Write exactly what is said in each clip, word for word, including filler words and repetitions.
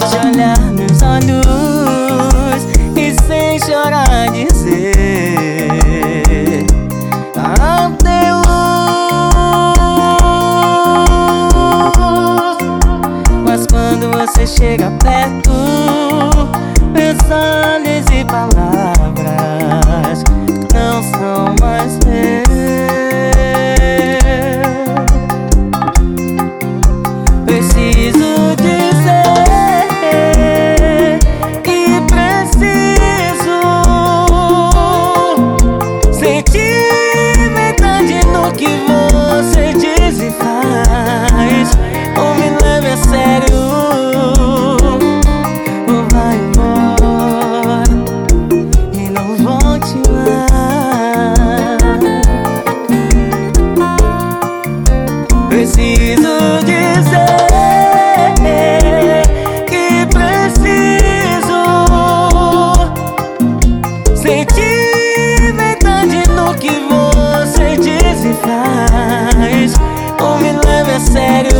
de olhar nos olhos e sem chorar dizer adeus. Mas quando você chega perto, meus olhos e palavras não são mais meus. Preciso dizer que preciso sentir metade no que você diz e faz. Ou me leve a sério, ou vai embora e não volte mais. Preciso dizer que preciso sentir metade no que você diz e faz. Ou me leve a sério,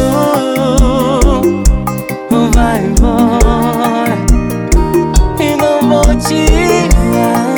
ou vai embora e não volte mais.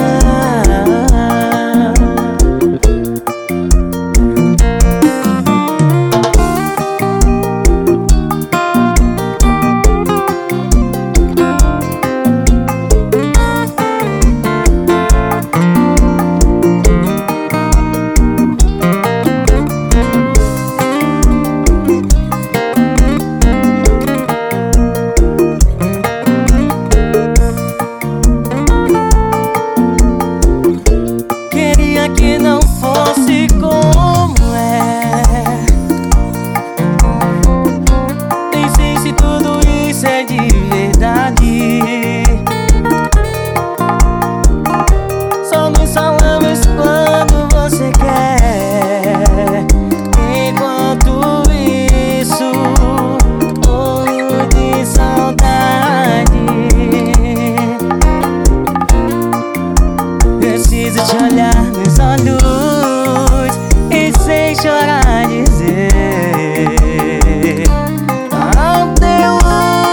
Que não fosse como é. Nem sei se tudo isso é de verdade. Só nos falamos quando você quer. Enquanto isso, morro de saudade. Preciso te olhar nos olhos e sem chorar dizer adeus.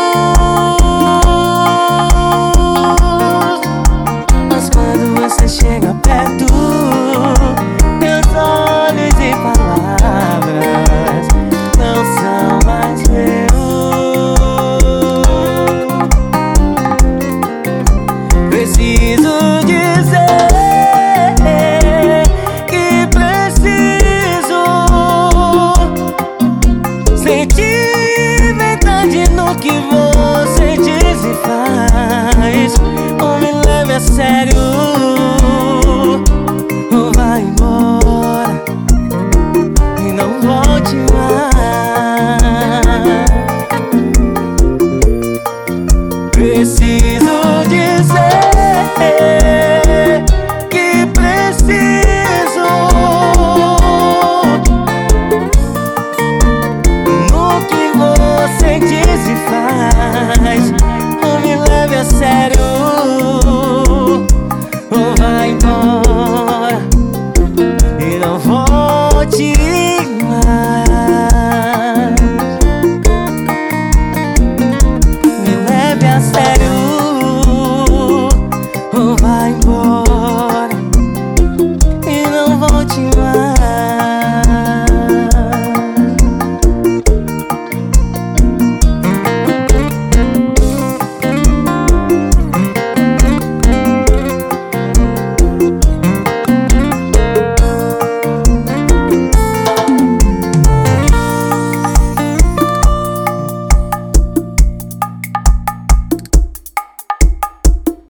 Mas quando você chega perto, meus olhos e palavras não são mais meus. Preciso dizer sentir metade no que você diz e faz. Ou me leve a sério, ou vai embora e não volte mais. Preciso